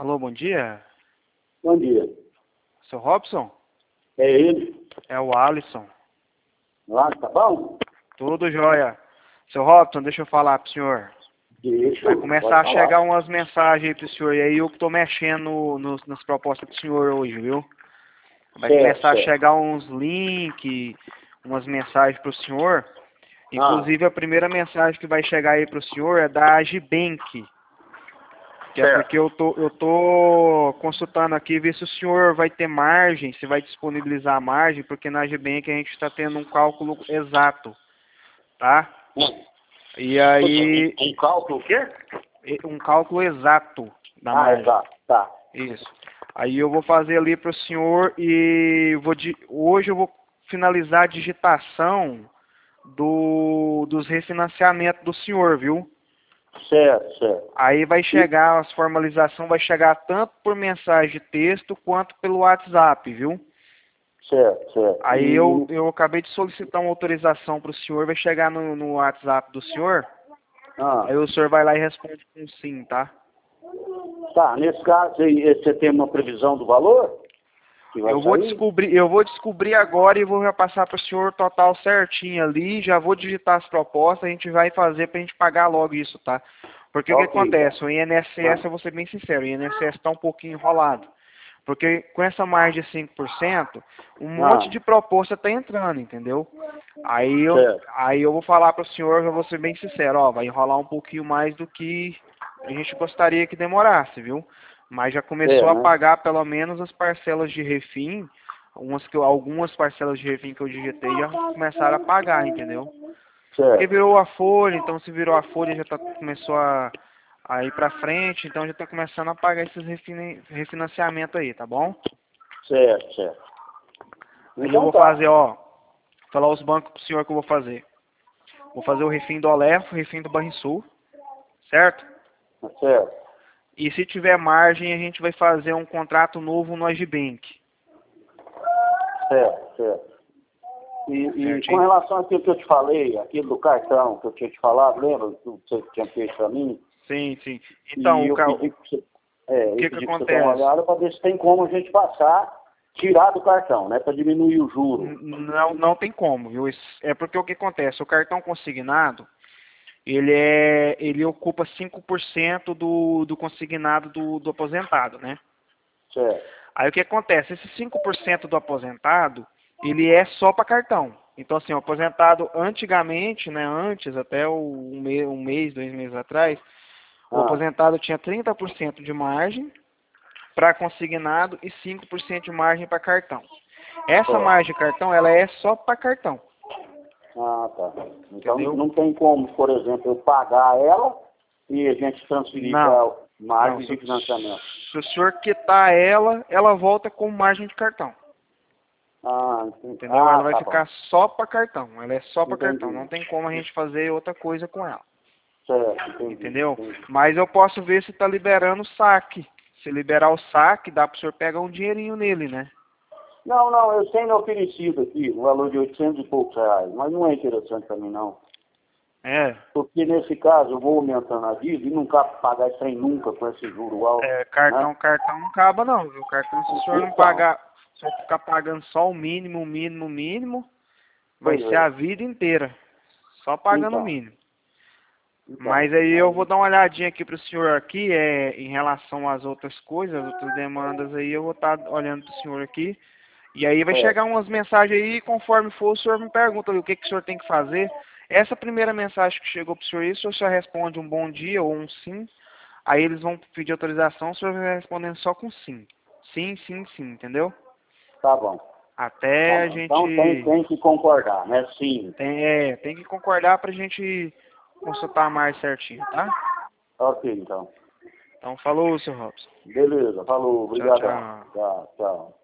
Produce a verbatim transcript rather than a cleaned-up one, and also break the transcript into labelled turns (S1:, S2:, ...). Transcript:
S1: Alô, bom dia.
S2: Bom dia.
S1: Seu Robson?
S2: É ele?
S1: É o Alisson.
S2: Lá, tá bom?
S1: Tudo jóia. Seu Robson, deixa eu falar pro senhor.
S2: Deixa,
S1: Vai
S2: pode
S1: começar a
S2: falar.
S1: chegar umas mensagens aí pro senhor. E aí eu que tô mexendo no, nos- nas propostas do senhor hoje, viu? Vai
S2: Certo,
S1: começar a
S2: certo.
S1: chegar uns links, umas mensagens pro senhor.
S2: Ah,
S1: Inclusive a primeira mensagem que vai chegar aí pro senhor é da Agibank. Que é porque
S2: certo.
S1: eu tô, eu tô consultando aqui, ver se o senhor vai ter margem, se vai disponibilizar a margem, porque na Agibank a gente está tendo um cálculo exato, tá?
S2: Hum.
S1: E aí,
S2: Um, um cálculo o quê?
S1: e- um cálculo exato da
S2: Ah,
S1: margem.
S2: exato, tá.
S1: Isso. Aí eu vou fazer ali para o senhor e vou di- hoje eu vou finalizar a digitação do, dos refinanciamentos do senhor, viu?
S2: Certo, certo.
S1: Aí vai
S2: E,
S1: chegar, as formalização vai chegar tanto por mensagem de texto quanto pelo WhatsApp, viu?
S2: certo, certo.
S1: Aí eu,
S2: E,
S1: eu acabei de solicitar uma autorização para o senhor, vai chegar no, no WhatsApp do senhor,
S2: ah,
S1: aí o senhor vai lá e responde com sim, tá?
S2: tá, nesse caso aí, você tem uma previsão do valor que vai
S1: Eu vou
S2: sair?
S1: descobrir, eu vou descobrir agora e vou já passar para o senhor total certinho ali, já vou digitar as propostas, a gente vai fazer para a gente pagar logo isso, tá? Porque o que
S2: Ok, tá.
S1: acontece? O I N S S,
S2: Ah,
S1: eu vou ser bem sincero, o I N S S está um pouquinho enrolado. Porque com essa margem de cinco por cento, um monte
S2: ah,
S1: de proposta está entrando, entendeu? Aí eu,
S2: certo.
S1: aí eu vou falar para o senhor, eu vou ser bem sincero, ó, vai enrolar um pouquinho mais do que a gente gostaria que demorasse, viu? Mas já
S2: É,
S1: começou a
S2: né?
S1: pagar pelo menos as parcelas de refim, umas que eu- algumas parcelas de refim que eu digitei já começaram a pagar, entendeu? Porque
S2: Certo,
S1: virou a folha, então se virou a folha já tá, começou a, a ir para frente, então já está começando a pagar esses refin, refinanciamentos aí, tá bom?
S2: certo, certo.
S1: Aí eu
S2: Então
S1: vou
S2: tá.
S1: fazer, ó, falar os bancos pro senhor que eu vou fazer. Vou fazer o refim do Olefo, o refim do Banrisul, certo?
S2: Tá certo,
S1: E se tiver margem, a gente vai fazer um contrato novo no Agibank.
S2: certo, certo. E, e com
S1: Certinho?
S2: relação àquilo que eu te falei, aquilo do cartão que eu tinha te falado, lembra do que você tinha feito para mim?
S1: Sim, sim. Então,
S2: E
S1: o,
S2: eu
S1: ca-
S2: pedi
S1: o
S2: para você, é, eu
S1: que que
S2: pedi pra você dar uma
S1: acontece?
S2: olhada para ver se tem como a gente passar, tirar do cartão, né? Para diminuir o juro.
S1: N- Não, não tem como, viu? Isso- É porque o que acontece? O cartão consignado, ele é, ele ocupa cinco por cento do, do consignado do, do aposentado, né?
S2: Certo.
S1: Aí o que acontece? Esse cinco por cento do aposentado, ele é só para cartão. Então, assim, o aposentado antigamente, né, antes, até o- um, mês, um mês, dois meses atrás, o
S2: Ah,
S1: aposentado tinha trinta por cento de margem para consignado e cinco por cento de margem para cartão. Essa
S2: certo.
S1: margem de cartão, ela é só para cartão,
S2: Ah, tá. Então
S1: entendeu?
S2: não tem como, por exemplo, eu pagar ela e a gente transferir
S1: Não,
S2: para
S1: não.
S2: margem
S1: Se,
S2: de financiamento.
S1: se o senhor quitar ela, ela volta com margem de cartão.
S2: Ah, entendi.
S1: Entendeu?
S2: Ah,
S1: Ela vai
S2: tá bom.
S1: ficar só para cartão. Ela é só para cartão.
S2: Entendi.
S1: Não tem como a gente fazer outra coisa com ela.
S2: Certo, entendi,
S1: Entendeu?
S2: entendi.
S1: Mas eu posso ver se está liberando o saque. Se liberar o saque, dá para o senhor pegar um dinheirinho nele, né?
S2: Não, não, eu tenho oferecido aqui o valor de oitocentos e poucos reais, mas não é interessante para mim, não.
S1: É,
S2: Porque nesse caso eu vou aumentando a dívida e não cabe pagar isso aí nunca com esse juro alto,
S1: é,
S2: né?
S1: cartão, cartão não acaba não, viu? Cartão, se o senhor não
S2: Então,
S1: pagar, se eu ficar pagando só o mínimo, o mínimo, o mínimo, vai
S2: pois
S1: ser a
S2: é.
S1: vida inteira. Só pagando o
S2: Então,
S1: mínimo.
S2: então.
S1: Mas aí eu vou
S2: Aí,
S1: dar uma olhadinha aqui pro senhor aqui, é, em relação às outras coisas, as outras demandas aí, eu vou estar olhando pro senhor aqui. E aí vai
S2: é,
S1: chegar umas mensagens aí, conforme for, o senhor me pergunta ali o que, que o senhor tem que fazer. Essa primeira mensagem que chegou pro senhor, isso o senhor responde um bom dia ou um sim. Aí eles vão pedir autorização, o senhor vai respondendo só com sim. Sim, sim, sim, entendeu?
S2: tá bom. Tá
S1: Até a
S2: bom. Então tem,
S1: gente
S2: tem que concordar, né? Sim.
S1: tem, é, tem que concordar pra gente consultar mais certinho, tá?
S2: Ok, então.
S1: Então falou, seu Robson.
S2: Beleza, falou,
S1: Tchau,
S2: obrigadão.
S1: tchau.
S2: Tchau, tchau.